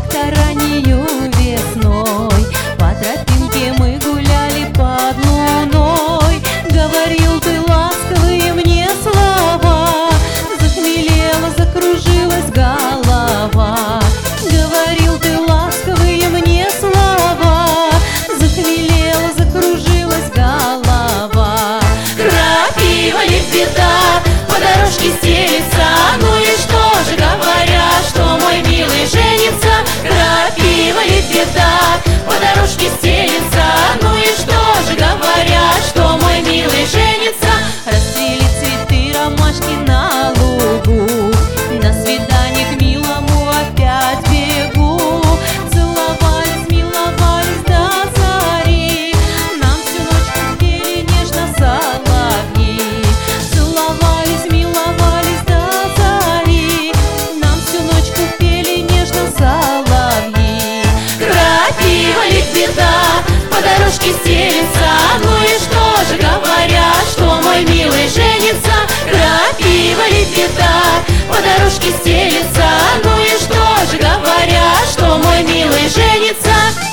как-то раннею весной по тропинке мы гуляли под луной. Говорил ты ласковые мне слова, захмелела, закружилась голова. Говорил ты ласковые мне слова, захмелела, закружилась голова. Крапива ли беда, по дорожке стелется, ну и что же говорят, что мой милый женится? Крапива ли беда, по дорожке стелется, ну и что же говорят, что мой милый женится? Расцвели цветы ромашки на лугу, на свидание к милому опять бегу. Целовались, миловались до зари, нам всю ночь пели нежно соловьи. Целовались, миловались до зари, нам всю ночь пели нежно соловьи. Крапива ли беда, по дорожке стелется, ну и что же говорят, что мой милый женится? Крапива ли беда, по дорожке стелется, ну и что же говорят, что мой милый женится?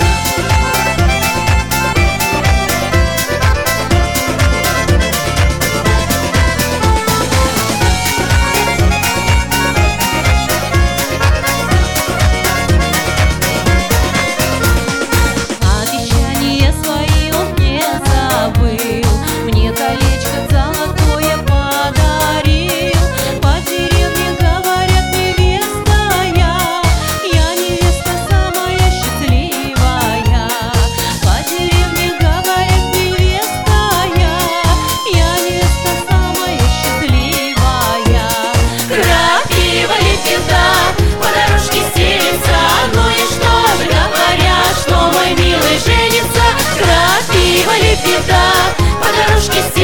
Обещания свои он не забыл, мне колечко золотое подарил. По деревне говорят, невеста я невеста самая счастливая. По деревне говорят, невеста я невеста самая счастливая. Крапива ли беда, по дорожке стелется, ну и что же говорят, что мой милый женится? Крапива ли беда, по дорожке стелется,